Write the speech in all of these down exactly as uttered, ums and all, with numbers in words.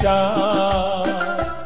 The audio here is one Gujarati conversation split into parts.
વિચાર.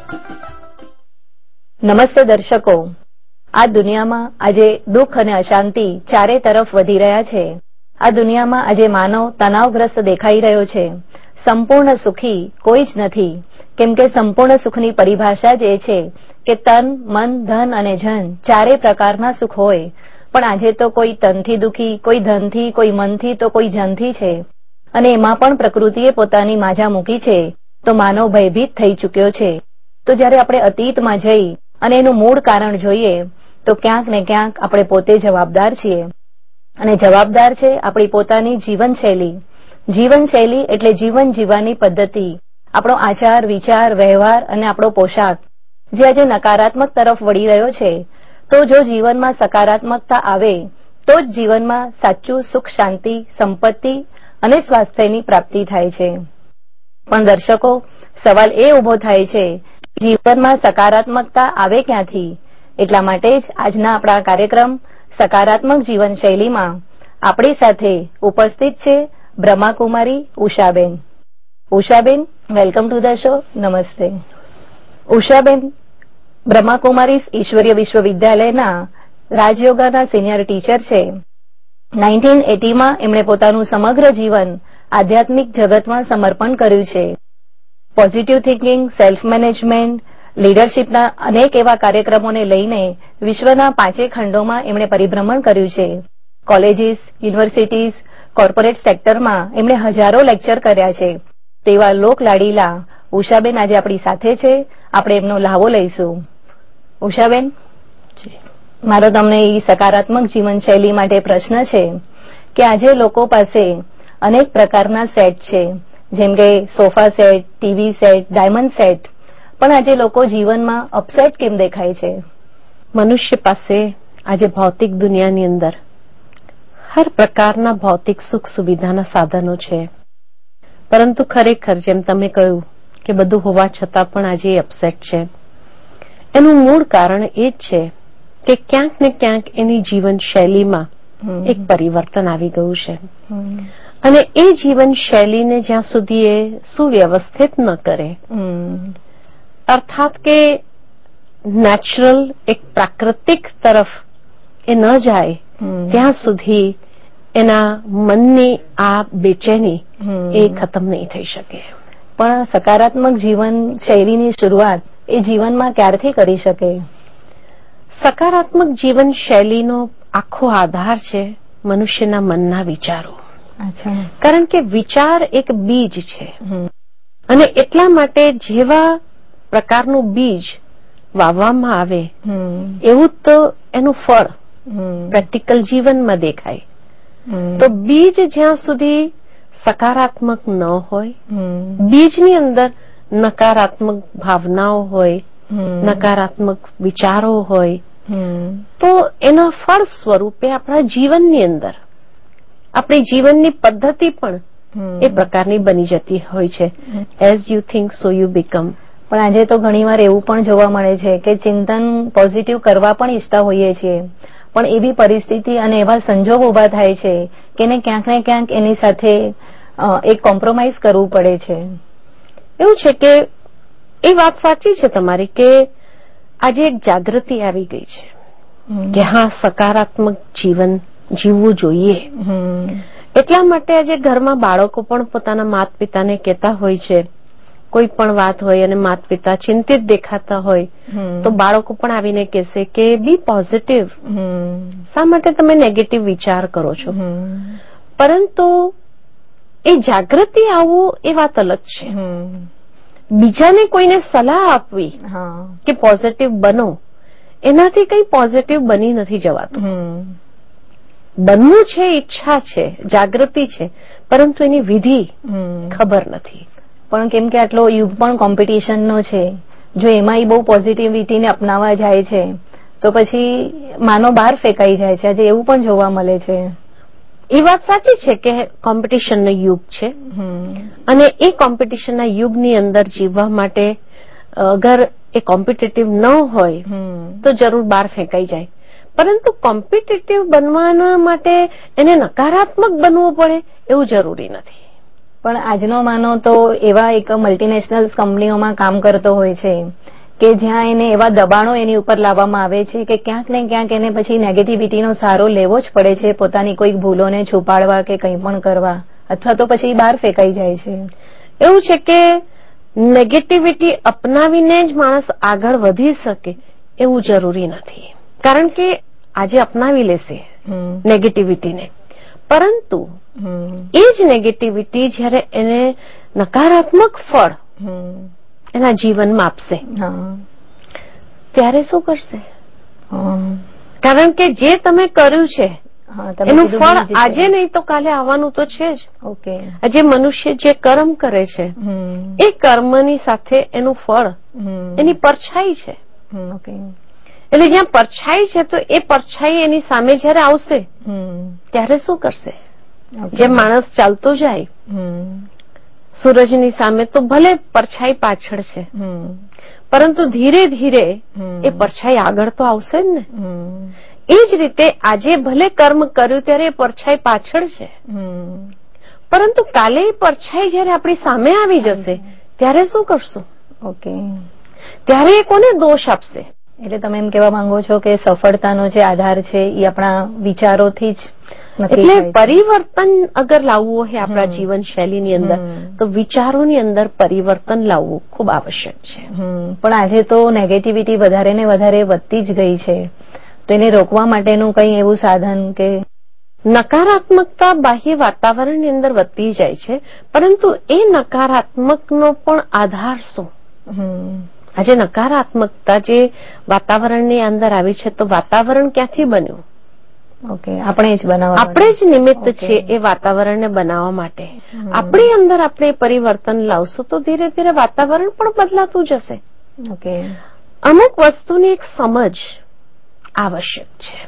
નમસ્તે દર્શકો, આ દુનિયામાં આજે દુઃખ અને અશાંતિ ચારે તરફ વધી રહ્યા છે. આ દુનિયામાં આજે માનવ તણાવગ્રસ્ત દેખાઈ રહ્યો છે. સંપૂર્ણ સુખી કોઈ જ નથી, કેમ કે સંપૂર્ણ સુખની પરિભાષા જ એ છે કે તન, મન, ધન અને જન ચારે પ્રકારના સુખ હોય. પણ આજે તો કોઈ તનથી દુખી, કોઈ ધનથી, કોઈ મનથી તો કોઈ જનથી છે. અને એમાં પણ પ્રકૃતિએ પોતાની માજા મૂકી છે તો માનવ ભયભીત થઈ ચૂક્યો છે. તો જ્યારે આપણે અતીતમાં જઈ અને એનું મૂળ કારણ જોઈએ તો ક્યાંક ને ક્યાંક આપણે પોતે જવાબદાર છીએ. અને જવાબદાર છે આપણી પોતાની જીવનશૈલી. જીવનશૈલી એટલે જીવન જીવવાની પદ્ધતિ, આપણો આચાર, વિચાર, વ્યવહાર અને આપણો પોશાક જે આજે નકારાત્મક તરફ વળી રહ્યો છે. તો જો જીવનમાં સકારાત્મકતા આવે તો જ જીવનમાં સાચું સુખ, શાંતિ, સંપત્તિ અને સ્વાસ્થ્યની પ્રાપ્તિ થાય છે. પણ દર્શકો, સવાલ એ ઉભો થાય છે જીવનમાં સકારાત્મકતા આવે ક્યાંથી? એટલા માટે જ આજના આપણા કાર્યક્રમ સકારાત્મક જીવનશૈલીમાં આપણી સાથે ઉપસ્થિત છે Brahma Kumari Ushaben. Ushaben, welcome to the show. નમસ્તે. ઉષાબેન બ્રહ્માકુમારી ઈશ્વરીય વિશ્વવિદ્યાલયના રાજયોગાના સિનિયર ટીચર છે. નાઇન્ટીન એટીમાં એમણે પોતાનું સમગ્ર જીવન આધ્યાત્મિક જગતમાં સમર્પણ કર્યું છે. પોઝિટિવ થિંકિંગ, સેલ્ફ મેનેજમેન્ટ, લીડરશીપના અનેક એવા કાર્યક્રમોને લઈને વિશ્વના પાંચેય ખંડોમાં એમણે પરિભ્રમણ કર્યું છે. કોલેજીસ, યુનિવર્સિટીઝ, કોર્પોરેટ સેક્ટરમાં એમણે હજારો લેક્ચર કર્યા છે. તેવા લોકલાડીલા ઉષાબેન આજે આપણી સાથે છે. આપણે એમનો લહાવો લઈશું. ઉષાબેન, મારો તમને એ સકારાત્મક જીવનશૈલી માટે પ્રશ્ન છે કે આજે લોકો પાસે અનેક પ્રકારના સેટ છે, જેમ કે sofa set, TV set, diamond set, પણ આજે લોકો જીવનમાં અપસેટ કેમ દેખાય છે? મનુષ્ય પાસે આજે ભૌતિક દુનિયાની અંદર હર પ્રકારના ભૌતિક સુખ સુવિધાના સાધનો છે, પરંતુ ખરેખર જેમ તમે કહ્યું કે બધું હોવા છતાં પણ આજે અપસેટ છે. એનું મૂળ કારણ એ જ છે કે ક્યાંક ને ક્યાંક એની જીવનશૈલીમાં એક પરિવર્તન આવી ગયું છે. અને એ જીવનશૈલીને જ્યાં સુધી એ સુવ્યવસ્થિત ન કરે, અર્થાત કે નેચરલ એક પ્રાકૃતિક તરફ એ ન જાય, ત્યાં સુધી એના મનની આ બેચેની એ ખતમ નહીં થઈ શકે. પણ સકારાત્મક જીવનશૈલીની શરૂઆત એ જીવનમાં ક્યારથી કરી શકે? સકારાત્મક જીવનશૈલીનો આખો આધાર છે મનુષ્યના મનના વિચારો. કારણ કે વિચાર એક બીજ છે અને એટલા માટે જેવા પ્રકારનું બીજ વાવવામાં આવે એવું તો એનું ફળ પ્રેક્ટિકલ જીવનમાં દેખાય. તો બીજ જ્યાં સુધી સકારાત્મક ન હોય, બીજની અંદર નકારાત્મક ભાવનાઓ હોય, નકારાત્મક વિચારો હોય, તો એના ફળ સ્વરૂપે આપણા જીવનની અંદર આપણી જીવનની પદ્ધતિ પણ એ પ્રકારની બની જતી હોય છે. As you think so you become. પણ આજે તો ઘણીવાર એવું પણ જોવા મળે છે કે ચિંતન પોઝિટિવ કરવા પણ ઈચ્છતા હોઈએ છીએ, પણ એવી પરિસ્થિતિ અને એવા સંજોગ ઉભા થાય છે કે એને ક્યાંક ને ક્યાંક એની સાથે એક કોમ્પ્રોમાઇઝ કરવું પડે છે. એવું છે કે એ વાત સાચી છે તમારી કે આજે એક જાગૃતિ આવી ગઈ છે કે હા, સકારાત્મક જીવન જીવવું જોઈએ. એટલા માટે આજે ઘરમાં બાળકો પણ પોતાના માતા પિતાને કહેતા હોય છે, કોઈ પણ વાત હોય અને માતા પિતા ચિંતિત દેખાતા હોય તો બાળકો પણ આવીને કહેશે કે બી પોઝિટિવ, શા માટે તમે નેગેટિવ વિચાર કરો છો? પરંતુ એ જાગૃતિ આવવું એ વાત અલગ છે. બીજાને કોઈને સલાહ આપવી કે પોઝિટિવ બનો, એનાથી કંઈ પોઝિટિવ બની નથી જવાતું. બનવું છે, ઈચ્છા છે, જાગૃતિ છે, પરંતુ એની વિધિ ખબર નથી. પણ કેમ કે આટલો યુગ પણ કોમ્પિટિશનનો છે, જો એમાંય બહુ પોઝિટિવિટીને અપનાવવા જાય છે તો પછી માનો બહાર ફેંકાઈ જાય છે. આજે એવું પણ જોવા મળે છે. એ વાત સાચી છે કે કોમ્પિટિશનનો યુગ છે અને એ કોમ્પિટિશનના યુગની અંદર જીવવા માટે અગર એ કોમ્પિટિટિવ ન હોય તો જરૂર બહાર ફેંકાઈ જાય. પરંતુ કોમ્પિટિટિવ બનવાના માટે એને નકારાત્મક બનવું પડે એવું જરૂરી નથી. પણ આજનો માનો તો એવા એક મલ્ટીનેશનલ કંપનીઓમાં કામ કરતો હોય છે કે જ્યાં એને એવા દબાણો એની ઉપર લાવવામાં આવે છે કે ક્યાંક ને ક્યાંક એને પછી નેગેટિવિટીનો સહારો લેવો જ પડે છે પોતાની કોઈક ભૂલોને છુપાડવા કે કંઈ પણ કરવા, અથવા તો પછી બહાર ફેંકાઈ જાય છે. એવું છે કે નેગેટિવિટી અપનાવીને જ માણસ આગળ વધી શકે એવું જરૂરી નથી. કારણ કે આજે અપનાવી લેશે નેગેટિવિટીને, પરંતુ એ જ નેગેટિવિટી જ્યારે એને નકારાત્મક ફળ એના જીવનમાં આપશે ત્યારે શું કરશે? કારણ કે જે તમે કર્યું છે એનું ફળ આજે નહીં તો કાલે આવવાનું તો છે જ. ઓકે. આજે મનુષ્ય જે કર્મ કરે છે એ કર્મની સાથે એનું ફળ એની પરછાઈ છે. ઓકે. એટલે જ્યાં પરછાઈ છે તો એ પરછાઈ એની સામે જયારે આવશે ત્યારે શું કરશે? જેમ માણસ ચાલતો જાય સૂરજની સામે તો ભલે પરછાઈ પાછળ છે, પરંતુ ધીરે ધીરે એ પરછાઈ આગળ તો આવશે જ ને. એ જ રીતે આજે ભલે કર્મ કર્યું ત્યારે એ પરછાઈ પાછળ છે, પરંતુ કાલે એ પરછાઈ જયારે આપણી સામે આવી જશે ત્યારે શું કરશું? ઓકે. ત્યારે એ કોને દોષ આપશે? એટલે તમે એમ કહેવા માંગો છો કે સફળતાનો જે આધાર છે એ આપણા વિચારોથી જ. એટલે પરિવર્તન અગર લાવવું હોય આપણા જીવનશૈલીની અંદર તો વિચારોની અંદર પરિવર્તન લાવવું ખૂબ આવશ્યક છે. પણ આજે તો નેગેટિવિટી વધારે ને વધારે વધતી જ ગઈ છે, તો એને રોકવા માટેનું કંઈ એવું સાધન કે? નકારાત્મકતા બાહ્ય વાતાવરણની અંદર વધતી જાય છે, પરંતુ એ નકારાત્મકનો પણ આધાર શું? આજે નકારાત્મકતા જે વાતાવરણની અંદર આવી છે તો વાતાવરણ ક્યાંથી બન્યું? ઓકે. આપણે જ બનાવવા આપણે જ નિમિત્ત છીએ એ વાતાવરણને બનાવવા માટે. આપણી અંદર આપણે પરિવર્તન લાવશું તો ધીરે ધીરે વાતાવરણ પણ બદલાતું જશે. ઓકે. અમુક વસ્તુની એક સમજ આવશ્યક છે.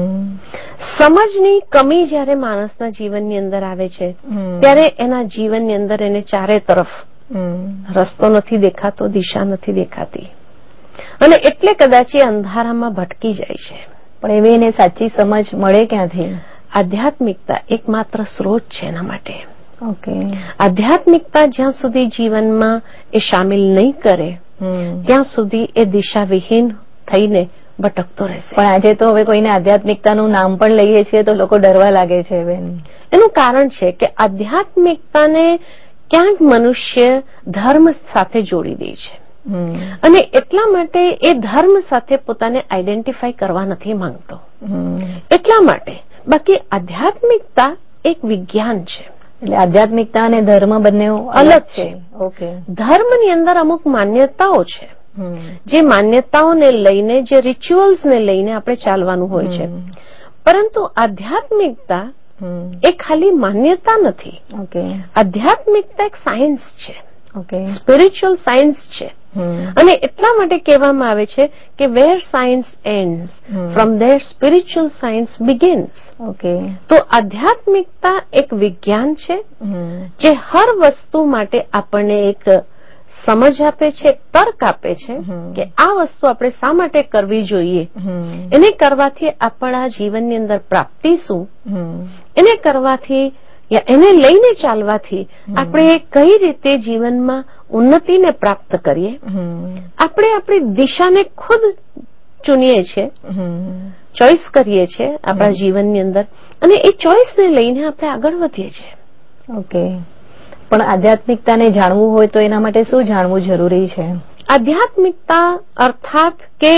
સમજની કમી જ્યારે માણસના જીવનની અંદર આવે છે ત્યારે એના જીવનની અંદર એને ચારે તરફ રસ્તો નથી દેખાતો, દિશા નથી દેખાતી, અને એટલે કદાચ એ અંધારામાં ભટકી જાય છે. પણ એવી એને સાચી સમજ મળે ક્યાંથી? આધ્યાત્મિકતા એકમાત્ર સ્ત્રોત છે એના માટે. ઓકે. આધ્યાત્મિકતા જ્યાં સુધી જીવનમાં એ સામેલ નહીં કરે ત્યાં સુધી એ દિશાવિહીન થઈને ભટકતો રહેશે. પણ આજે તો હવે કોઈને આધ્યાત્મિકતાનું નામ પણ લઈએ છીએ તો લોકો ડરવા લાગે છે. એનું કારણ છે કે આધ્યાત્મિકતાને ક્યાંક મનુષ્ય ધર્મ સાથે જોડી દે છે, અને એટલા માટે એ ધર્મ સાથે પોતાને આઈડેન્ટિફાઈ કરવા નથી માંગતો. એટલા માટે. બાકી આધ્યાત્મિકતા એક વિજ્ઞાન છે. એટલે આધ્યાત્મિકતા અને ધર્મ બંને અલગ છે. ઓકે. ધર્મની અંદર અમુક માન્યતાઓ છે, જે માન્યતાઓને લઈને, જે રિચ્યુઅલ્સને લઈને આપણે ચાલવાનું હોય છે, પરંતુ આધ્યાત્મિકતા એ ખાલી માન્યતા નથી. ઓકે. આધ્યાત્મિકતા એક સાયન્સ છે. ઓકે. સ્પિરિચ્યુઅલ સાયન્સ છે. અને એટલા માટે કહેવામાં આવે છે કે where science ends from there spiritual science begins. Okay. તો આધ્યાત્મિકતા એક વિજ્ઞાન છે જે હર વસ્તુ માટે આપણને એક સમજ આપે છે, તર્ક આપે છે કે આ વસ્તુ આપણે શા માટે કરવી જોઈએ, એને કરવાથી આપણા જીવનની અંદર પ્રાપ્તિ શું, એને કરવાથી એને લઈને ચાલવાથી આપણે કઈ રીતે જીવનમાં ઉન્નતિને પ્રાપ્ત કરીએ. આપણે આપણી દિશાને ખુદ ચૂનીએ છીએ, ચોઈસ કરીએ છીએ આપણા જીવનની અંદર, અને એ ચોઈસને લઈને આપણે આગળ વધીએ છીએ. ઓકે. પણ આધ્યાત્મિકતાને જાણવું હોય તો એના માટે શું જાણવું જરૂરી છે? આધ્યાત્મિકતા અર્થાત કે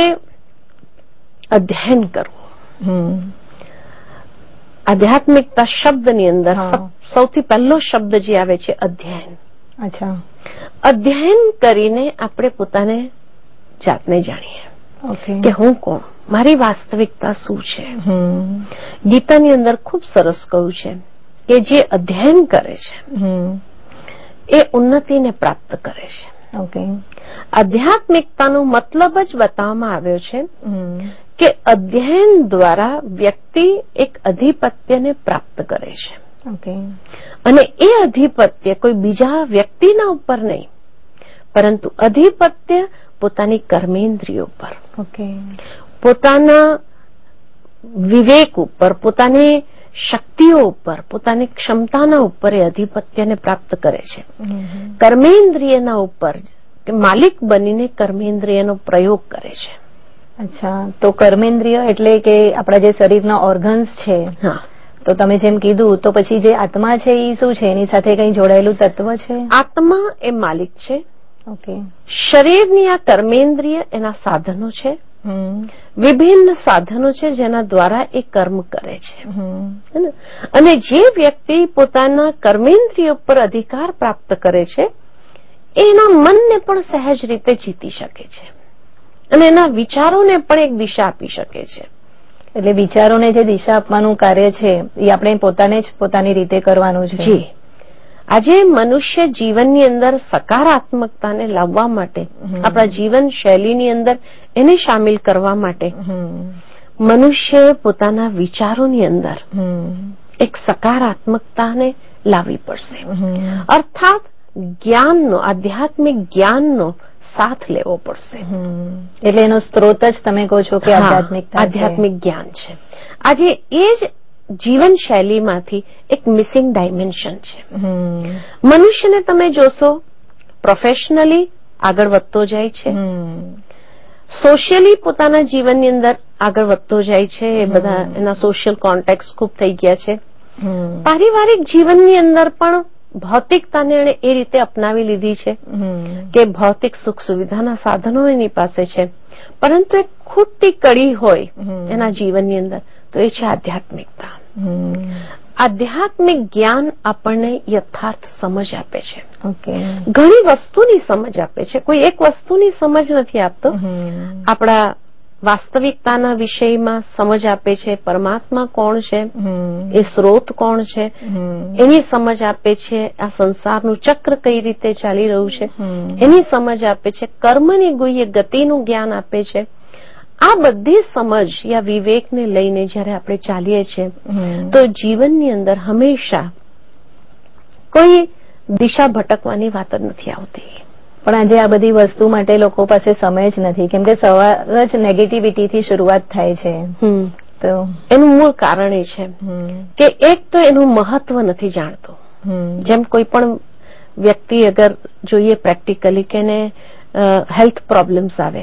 અધ્યયન કરવું. આધ્યાત્મિકતા શબ્દની અંદર સૌથી પહેલો શબ્દ જે આવે છે અધ્યયન. અચ્છા. અધ્યયન કરીને આપણે પોતાને જાતને જાણીએ કે હું કોણ, મારી વાસ્તવિકતા શું છે. ગીતાની અંદર ખૂબ સરસ કહ્યું છે કે જે અધ્યયન કરે છે એ ઉન્નતિને પ્રાપ્ત કરે છે. ઓકે. આધ્યાત્મિકતાનો મતલબ જ બતાવવામાં આવ્યો છે કે અધ્યયન દ્વારા વ્યક્તિ એક અધિપત્યને પ્રાપ્ત કરે છે. ઓકે. અને એ અધિપત્ય કોઈ બીજા વ્યક્તિના ઉપર નહીં, પરંતુ અધિપત્ય પોતાની કર્મેન્દ્રિયો પર, ઓકે, પોતાના વિવેક ઉપર, પોતાની શક્તિઓ ઉપર, પોતાની ક્ષમતાના ઉપર એ અધિપત્યને પ્રાપ્ત કરે છે. કર્મેન્દ્રિયના ઉપર કે માલિક બનીને કર્મેન્દ્રિયનો પ્રયોગ કરે છે. અચ્છા, તો કર્મેન્દ્રિય એટલે કે આપણા જે શરીરના ઓર્ગન્સ છે. હા, તો તમે જેમ કીધું, તો પછી જે આત્મા છે એ શું છે? એની સાથે કંઈ જોડાયેલું તત્વ છે? આત્મા એ માલિક છે. ઓકે. શરીરની આ કર્મેન્દ્રિય એના સાધનો છે. વિભિન્ન સાધનો છે જેના દ્વારા એ કર્મ કરે છે. અને જે વ્યક્તિ પોતાના કર્મેન્દ્રિય પર અધિકાર પ્રાપ્ત કરે છે એના મનને પણ સહેજ રીતે જીતી શકે છે અને એના વિચારોને પણ એક દિશા આપી શકે છે. એટલે વિચારોને જે દિશા આપવાનું કાર્ય છે એ આપણે પોતાને જ પોતાની રીતે કરવાનું છે. જી, આજે મનુષ્ય જીવનની અંદર સકારાત્મકતાને લાવવા માટે, આપણા જીવન શૈલીની અંદર એને સામેલ કરવા માટે મનુષ્યએ પોતાના વિચારોની અંદર એક સકારાત્મકતાને લાવવી પડશે. અર્થાત જ્ઞાનનો, આધ્યાત્મિક જ્ઞાનનો સાથ લેવો પડશે. એટલે એનો સ્ત્રોત જ તમે કહો છો કે આધ્યાત્મિકતા, આધ્યાત્મિક જ્ઞાન છે. આજે એ જ જીવન શૈલીમાંથી એક મિસિંગ ડાયમેન્શન છે. મનુષ્યને તમે જોશો પ્રોફેશનલી આગળ વધતો જાય છે, સોશિયલી પોતાના જીવનની અંદર આગળ વધતો જાય છે. એ બધા એના સોશિયલ કોન્ટેક્ટ ખૂબ થઈ ગયા છે. પારિવારિક જીવનની અંદર પણ ભૌતિકતાને એણે એ રીતે અપનાવી લીધી છે કે ભૌતિક સુખ સુવિધાના સાધનો એની પાસે છે, પરંતુ એક ખૂટતી કડી હોય એના જીવનની અંદર, તો એ છે આધ્યાત્મિકતા. આધ્યાત્મિક જ્ઞાન આપણને યથાર્થ સમજ આપે છે. ઘણી વસ્તુની સમજ આપે છે, કોઈ એક વસ્તુની સમજ નથી આપતો. આપણા વાસ્તવિકતાના વિષયમાં સમજ આપે છે. પરમાત્મા કોણ છે, એ સ્રોત કોણ છે, એની સમજ આપે છે. આ સંસારનું ચક્ર કઈ રીતે ચાલી રહ્યું છે એની સમજ આપે છે. કર્મની ગુહ્ય ગતિનું જ્ઞાન આપે છે. આ બધી સમજ યા વિવેકને લઈને જ્યારે આપણે ચાલીએ છીએ તો જીવનની અંદર હંમેશા કોઈ દિશા ભટકવાની વાત જ નથી આવતી. પણ આજે આ બધી વસ્તુ માટે લોકો પાસે સમય જ નથી, કેમ કે સવાર જ નેગેટિવિટીથી શરૂઆત થાય છે. તો એનું મૂળ કારણ એ છે કે એક તો એનું મહત્વ નથી જાણતો. જેમ કોઈ પણ વ્યક્તિ અગર જોઈએ પ્રેક્ટિકલી કે એને હેલ્થ પ્રોબ્લેમ્સ આવે,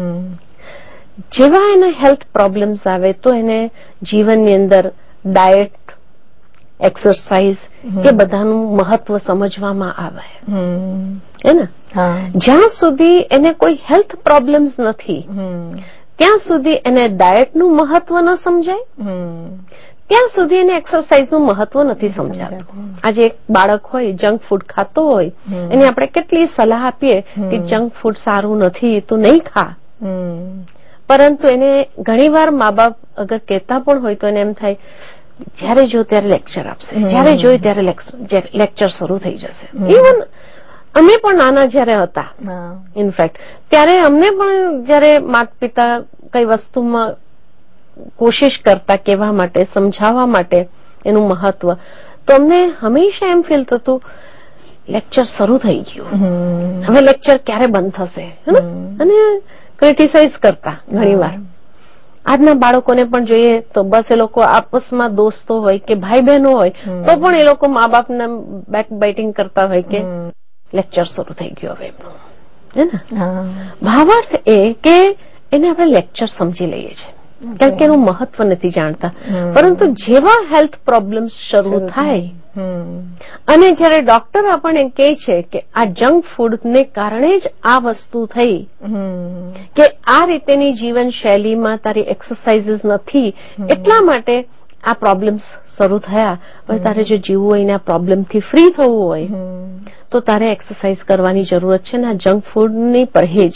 જેવા એને હેલ્થ પ્રોબ્લેમ્સ આવે તો એને જીવનની અંદર ડાયટ, એક્સરસાઇઝ કે બધાનું મહત્વ સમજવામાં આવે હે ને. જ્યાં સુધી એને કોઈ હેલ્થ પ્રોબ્લેમ્સ નથી ત્યાં સુધી એને ડાયટનું મહત્વ ન સમજાય, ત્યાં સુધી એને એક્સરસાઇઝનું મહત્વ નથી સમજાતું. આજે એક બાળક હોય જંક ફૂડ ખાતો હોય, એને આપણે કેટલી સલાહ આપીએ કે જંક ફૂડ સારું નથી, તું નહીં ખા, પરંતુ એને ઘણીવાર મા બાપ અગર કહેતા પણ હોય તો એને એમ થાય જ્યારે જો ત્યારે લેક્ચર આપશે, જ્યારે જોઈ ત્યારે લેક્ચર શરૂ થઈ જશે. ઇવન અમે પણ નાના જયારે હતા, ઇનફેક્ટ ત્યારે અમને પણ જયારે માતા પિતા કઈ વસ્તુમાં કોશિશ કરતા કહેવા માટે, સમજાવવા માટે એનું મહત્વ, તો અમને હંમેશા એમ ફીલ થતું લેક્ચર શરૂ થઈ ગયું, હવે લેક્ચર ક્યારે બંધ થશે, અને ક્રિટિસાઇઝ કરતા ઘણી વાર. આજના બાળકોને પણ જોઈએ તો બસ એ લોકો આપસમાં દોસ્તો હોય કે ભાઈ બહેનો હોય તો પણ એ લોકો મા બાપને બેક બાઇટિંગ કરતા હોય કે લેક્ચર શરૂ થઈ ગયું હવે એમનું, હે ને. ભાવાર્થ એ કે એને આપણે લેક્ચર સમજી લઈએ છીએ કારણ કે એનું મહત્વ નથી જાણતા. પરંતુ જેવા હેલ્થ પ્રોબ્લેમ્સ શરૂ થાય અને જયારે ડોક્ટર આપણને કહે છે કે આ જંક ફૂડને કારણે જ આ વસ્તુ થઈ, કે આ રીતેની જીવન શૈલીમાં તારી એક્સરસાઇઝીસ નથી એટલા માટે આ પ્રોબ્લેમ્સ શરૂ થયા, હવે તારે જો જીવવું હોય ને આ પ્રોબ્લેમથી ફ્રી થવું હોય તો તારે એક્સરસાઇઝ કરવાની જરૂરત છે ને આ જંક ફૂડની પરહેજ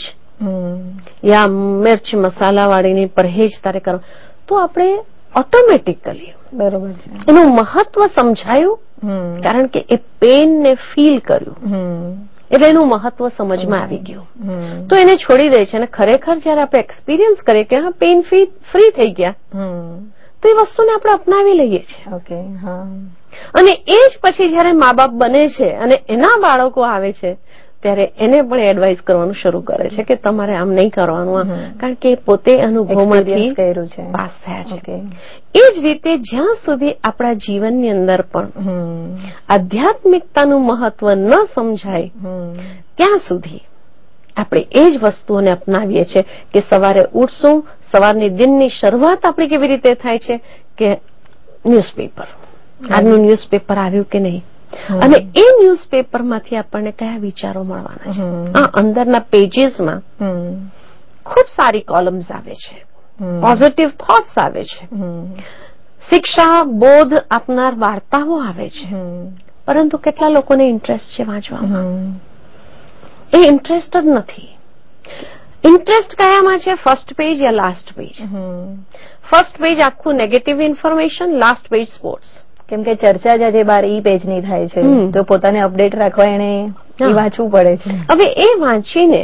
યા મિર્ચ મસાલાવાળીની પરહેજ તારે કરવા, તો આપણે ઓટોમેટિકલી બરોબર છે એનું મહત્વ સમજાયું, કારણ કે એ પેનને ફીલ કર્યું એટલે એનું મહત્વ સમજમાં આવી ગયું, તો એને છોડી દે છે. અને ખરેખર જયારે આપણે એક્સપિરિયન્સ કરીએ કે હા પેન ફ્રી થઈ ગયા તો એ વસ્તુને આપણે અપનાવી લઈએ છીએ. ઓકે, હા. અને એ જ પછી જયારે મા બાપ બને છે અને એના બાળકો આવે છે ત્યારે એને પણ એડવાઇસ કરવાનું શરૂ કરે છે કે તમારે આમ નહીં કરવાનું, કારણ કે પોતે અનુભવમાંથી પાસ થયા છે. એ જ રીતે જ્યાં સુધી આપણા જીવનની અંદર પણ આધ્યાત્મિકતાનું મહત્વ ન સમજાય ત્યાં સુધી આપણે એ જ વસ્તુઓને અપનાવીએ છીએ કે સવારે ઉઠશું, સવારની દિનની શરૂઆત આપણી કેવી રીતે થાય છે કે ન્યૂઝપેપર, આજનું ન્યૂઝપેપર આવ્યું કે નહીં, અને એ ન્યૂઝપેપરમાંથી આપણને કયા વિચારો મળવાના છે. આ અંદરના પેજીસમાં ખૂબ સારી કોલમ્સ આવે છે, પોઝિટિવ થોટ્સ આવે છે, શિક્ષા બોધ આપનાર વાર્તાઓ આવે છે, પરંતુ કેટલા લોકોને ઇન્ટરેસ્ટ છે વાંચવામાં? એ ઇન્ટરેસ્ટ જ નથી. ઇન્ટરેસ્ટ કયામાં છે? ફર્સ્ટ પેજ યા લાસ્ટ પેજ? ફર્સ્ટ પેજ આખું negative information, last page sports. કેમ કે ચર્ચા જ આજે બાર ઈ પેજની થાય છે, તો પોતાને અપડેટ રાખવા એને વાંચવું પડે છે. હવે એ વાંચીને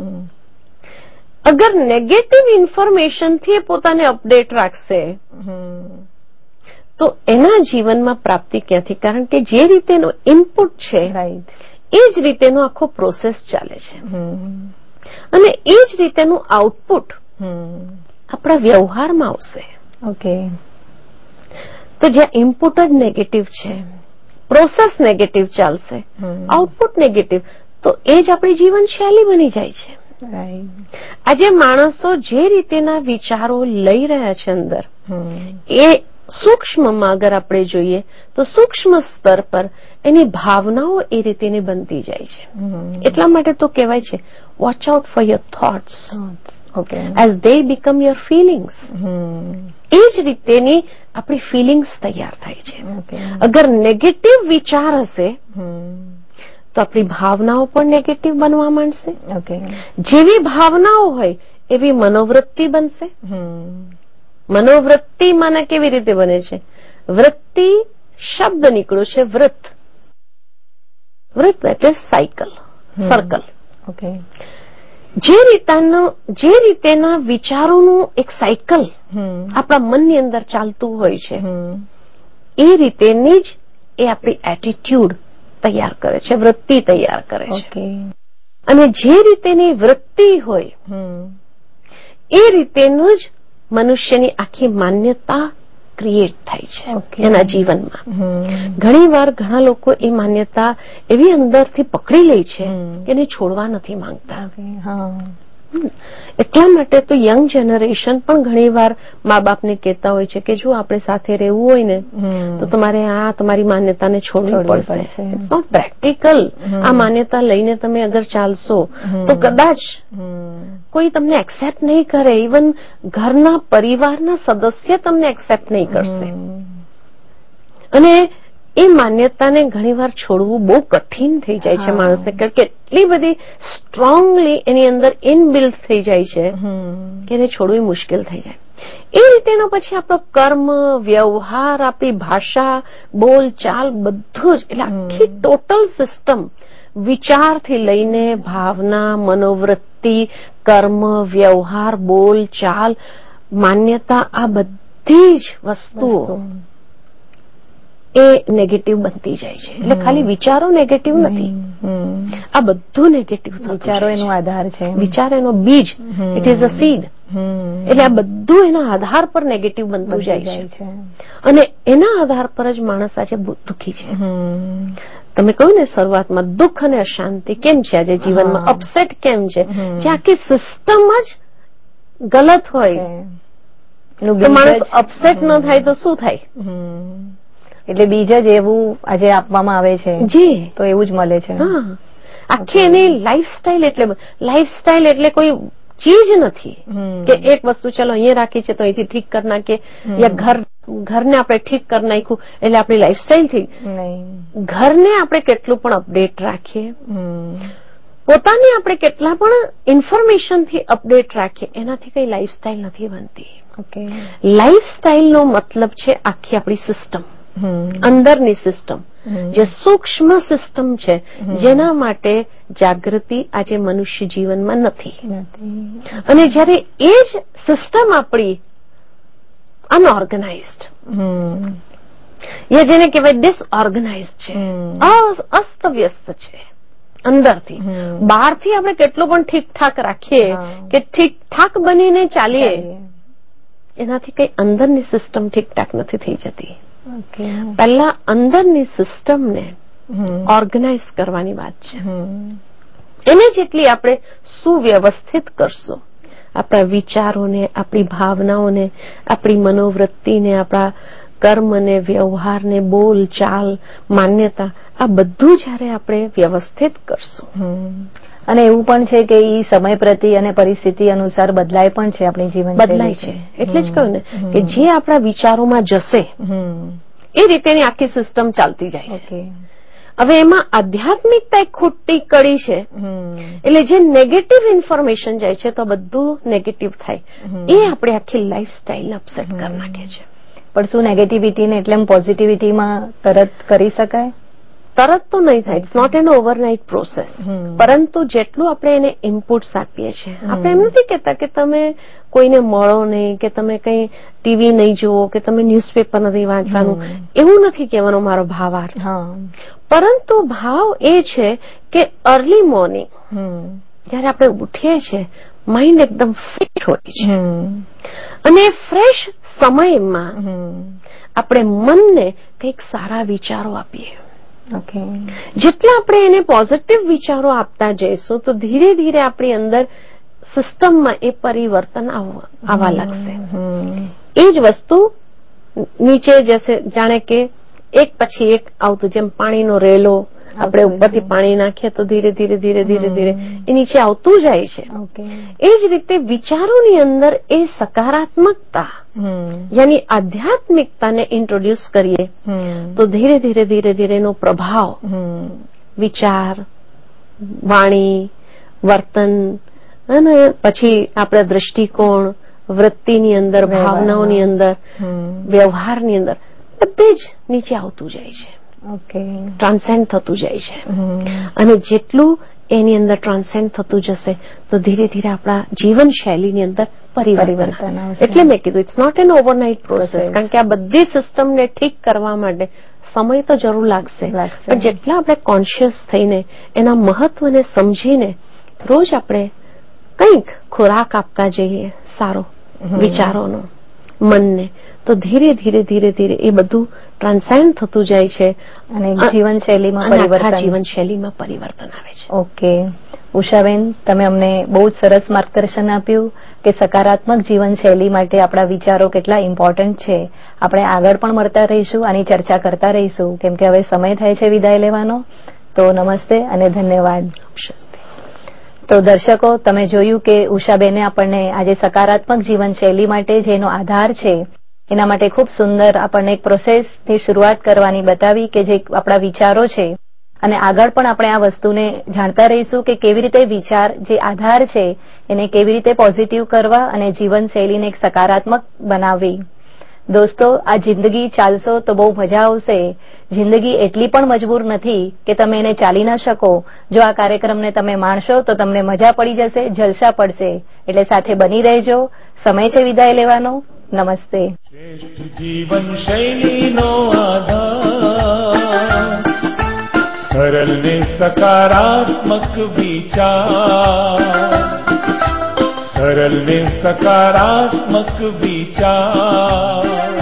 અગર નેગેટિવ ઇન્ફોર્મેશનથી પોતાને અપડેટ રાખશે તો એના જીવનમાં પ્રાપ્તિ ક્યાંથી? કારણ કે જે રીતેનો ઇનપુટ છે એ જ રીતેનો આખો પ્રોસેસ ચાલે છે, અને એ જ રીતેનું આઉટપુટ આપણા વ્યવહારમાં આવશે. ઓકે. તો જ્યાં ઇનપુટ જ નેગેટિવ છે, પ્રોસેસ નેગેટિવ ચાલશે, આઉટપુટ નેગેટિવ, તો એ જ આપણી જીવનશૈલી બની જાય છે. આજે માણસો જે રીતેના વિચારો લઈ રહ્યા છે અંદર, એ સૂક્ષ્મમાં અગર આપણે જોઈએ તો સૂક્ષ્મ સ્તર પર એની ભાવનાઓ એ રીતેની બનતી જાય છે. એટલા માટે તો કહેવાય છે watch out for your thoughts as they become your feelings. એ જ રીતેની આપણી ફિલિંગ્સ તૈયાર થાય છે. અગર નેગેટિવ વિચાર હશે તો આપણી ભાવનાઓ પણ નેગેટિવ બનવા માંડશે. જેવી ભાવનાઓ હોય એવી મનોવૃત્તિ બનશે. મનોવૃત્તિ માને કેવી રીતે બને છે? વૃત્તિ શબ્દ નીકળ્યો છે વૃત્ત. વૃત્ત એટલે સાયકલ, સર્કલ. જે રીતેનું જે રીતેના વિચારોનું એક સાયકલ આપણા મનની અંદર ચાલતું હોય છે, એ રીતેની જ એ આપણી એટીટ્યુડ તૈયાર કરે છે, વૃત્તિ તૈયાર કરે છે. અને જે રીતેની વૃત્તિ હોય એ રીતેનું જ મનુષ્યની આખી માન્યતા ક્રિએટ થાય છે એના જીવનમાં. ઘણી વાર ઘણા લોકો એ માન્યતા એવી અંદરથી પકડી લે છે કે એને છોડવા નથી માંગતા. એટલા માટે તો યંગ જનરેશન પણ ઘણી વાર મા બાપને કહેતા હોય છે કે જો આપણે સાથે રહેવું હોય ને તો તમારે આ તમારી માન્યતાને છોડવી પડશે. It's not practical. આ માન્યતા લઈને તમે અગર ચાલશો તો કદાચ કોઈ તમને એક્સેપ્ટ નહીં કરે, ઇવન ઘરના પરિવારના સદસ્ય તમને એક્સેપ્ટ નહીં કરશે. અને એ માન્યતાને ઘણીવાર છોડવું બહુ કઠિન થઈ જાય છે માણસને, કારણ કે એટલી બધી સ્ટ્રોંગલી એની અંદર ઇનબિલ્ટ થઈ જાય છે કે એને છોડવી મુશ્કેલ થઈ જાય. એ રીતેનો પછી આપણો કર્મ, વ્યવહાર, આપણી ભાષા, બોલ ચાલ બધું જ, એટલે આખી ટોટલ સિસ્ટમ વિચારથી લઈને ભાવના, મનોવૃત્તિ, કર્મ, વ્યવહાર, બોલ ચાલ, માન્યતા, આ બધી જ વસ્તુઓ એ નેગેટિવ બનતી જાય છે. એટલે ખાલી વિચારો નેગેટિવ નથી, આ બધું નેગેટિવ. વિચારો એનો આધાર છે, વિચાર એનો બીજ, ઇટ ઇઝ અ સીડ. એટલે આ બધું એના આધાર પર નેગેટિવ બનતું જાય છે, અને એના આધાર પર જ માણસ આજે દુઃખી છે. તમે કહ્યું ને શરૂઆતમાં દુઃખ અને અશાંતિ કેમ છે આજે જીવનમાં, અપસેટ કેમ છે? જે આખી સિસ્ટમ જ ગલત હોય તો માણસ અપસેટ ન થાય તો શું થાય? એટલે બીજ જ એવું આજે આપવામાં આવે છે, જી, તો એવું જ મળે છે. આખી એની લાઈફસ્ટાઈલ, એટલે લાઈફસ્ટાઈલ એટલે કોઈ ચીજ નથી કે એક વસ્તુ ચલો અહીંયા રાખી છે તો અહીંથી ઠીક કરી નાખીએ, યા ઘર ઘરને આપણે ઠીક કરી નાખ્યું એટલે આપણી લાઈફસ્ટાઈલ થઈ. ઘરને આપણે કેટલું પણ અપડેટ રાખીએ, પોતાને આપણે કેટલા પણ ઇન્ફોર્મેશનથી અપડેટ રાખીએ, એનાથી કઈ લાઈફસ્ટાઈલ નથી બનતી. લાઈફસ્ટાઈલનો મતલબ છે આખી આપણી સિસ્ટમ, અંદરની સિસ્ટમ, જે સૂક્ષ્મ સિસ્ટમ છે, જેના માટે જાગૃતિ આજે મનુષ્ય જીવનમાં નથી. અને જ્યારે એ જ સિસ્ટમ આપણી અનઓર્ગેનાઇઝડ, યા જેને કહેવાય ડિસઓર્ગેનાઇઝડ છે, અસ્તવ્યસ્ત છે, અંદરથી. બહારથી આપણે કેટલું પણ ઠીકઠાક રાખીએ કે ઠીકઠાક બનીને ચાલીએ, એનાથી કઈ અંદરની સિસ્ટમ ઠીકઠાક નથી થઈ જતી. પહેલા અંદરની સિસ્ટમને ઓર્ગેનાઇઝ કરવાની વાત છે. એને જેટલી આપણે સુવ્યવસ્થિત કરશું, આપણા વિચારોને, આપણી ભાવનાઓને, આપણી મનોવૃત્તિને, આપણા કર્મને, વ્યવહારને, બોલ ચાલ, માન્યતા, આ બધું જ્યારે આપણે વ્યવસ્થિત કરશું. અને એવું પણ છે કે એ સમય પ્રતિ અને પરિસ્થિતિ અનુસાર બદલાય પણ છે. આપણી જીવન બદલાય છે. એટલે જ કહ્યું ને કે જે આપણા વિચારોમાં જશે એ રીતેની આખી સિસ્ટમ ચાલતી જાય છે. હવે એમાં આધ્યાત્મિકતા એક ખોટી કડી છે. એટલે જે નેગેટિવ ઇન્ફોર્મેશન જાય છે તો બધું નેગેટિવ થાય. એ આપણે આખી લાઈફસ્ટાઈલ અપસેટ કરી નાખે છે. પણ શું નેગેટિવિટીને એટલે પોઝિટિવિટીમાં તરત કરી શકાય? તરત તો નહીં થાય. It's not an overnight process. પરંતુ જેટલું આપણે એને ઇનપુટ્સ આપીએ છીએ, આપણે એમ નથી કહેતા કે તમે કોઈને મળો નહીં, કે તમે કંઈ ટીવી નહીં જુઓ, કે તમે ન્યૂઝપેપર નથી વાંચવાનું, એવું નથી કહેવાનો મારો ભાવાર્થ. પરંતુ ભાવ એ છે કે અર્લી મોર્નિંગ જ્યારે આપણે ઉઠીએ છીએ, માઇન્ડ એકદમ ફિટ હોય છે અને ફ્રેશ સમયમાં આપણે મનને કંઈક સારા વિચારો આપીએ. જેટલા આપણે એને પોઝિટિવ વિચારો આપતા જઈશું તો ધીરે ધીરે આપણી અંદર સિસ્ટમમાં એ પરિવર્તન આવવા લાગશે. એ જ વસ્તુ નીચે જશે, જાણે કે એક પછી એક આવતું, જેમ પાણીનો રેલો આપણે ઉપરથી પાણી નાખીએ તો ધીરે ધીરે ધીરે ધીરે ધીરે એ નીચે આવતું જાય છે. એ જ રીતે વિચારોની અંદર એ સકારાત્મકતા યાની આધ્યાત્મિકતાને ઇન્ટ્રોડ્યુસ કરીએ તો ધીરે ધીરે ધીરે ધીરે એનો પ્રભાવ વિચાર, વાણી, વર્તન અને પછી આપણા દ્રષ્ટિકોણ, વૃત્તિની અંદર, ભાવનાઓની અંદર, વ્યવહારની અંદર બધે જ નીચે આવતું જાય છે. ટ્રાન્સેન્ડ થતું જાય છે. અને જેટલું એની અંદર ટ્રાન્સેન્ડ થતું જશે તો ધીરે ધીરે આપણા જીવનશૈલીની અંદર પરિવર્તન. એટલે મેં કીધું it's not an overnight process. કારણ કે આ બધી સિસ્ટમને ઠીક કરવા માટે સમય તો જરૂર લાગશે. પણ જેટલા આપણે કોન્શિયસ થઈને એના મહત્વને સમજીને રોજ આપણે કંઈક ખોરાક આપતા જઈએ સારો વિચારોનો મનને, તો ધીરે ધીરે ધીરે ધીરે એ બધું ટ્રાન્સેન્ડ થતું જાય છે અને જીવનશૈલીમાં પરિવર્તન જીવનશૈલીમાં પરિવર્તન આવે છે. ઓકે ઉષાબેન, તમે અમને બહુ જ સરસ માર્ગદર્શન આપ્યું કે સકારાત્મક જીવનશૈલી માટે આપણા વિચારો કેટલા ઇમ્પોર્ટન્ટ છે. આપણે આગળ પણ મળતા રહીશું, આની ચર્ચા કરતા રહીશું, કેમ કે હવે સમય થાય છે વિદાય લેવાનો. તો નમસ્તે અને ધન્યવાદ. તો દર્શકો, તમે જોયું કે ઉષાબેને આપણને આજે સકારાત્મક જીવનશૈલી માટે જેનો આધાર છે એના માટે ખૂબ સુંદર આપણને એક પ્રોસેસથી શરૂઆત કરવાની બતાવી કે જે આપણા વિચારો છે. અને આગળ પણ આપણે આ વસ્તુને જાણતા રહીશું કે કેવી રીતે વિચાર જે આધાર છે એને કેવી રીતે પોઝિટિવ કરવા અને જીવનશૈલીને એક સકારાત્મક બનાવવી. દોસ્તો, આ જિંદગી ચાલશો તો બહુ મજા આવશે. જિંદગી એટલી પણ મજબૂર નથી કે તમે એને ચાલી ન શકો. જો આ કાર્યક્રમને તમે માણશો તો તમને મજા પડી જશે, જલસા પડશે. એટલે સાથે બની રહેજો. સમય છે વિદાય લેવાનો. નમસ્તે. શ્રેષ્ઠ જીવન શૈલીનો આધાર, સરળ ને સકારાત્મક વિચાર, સરળ ને સકારાત્મક વિચાર.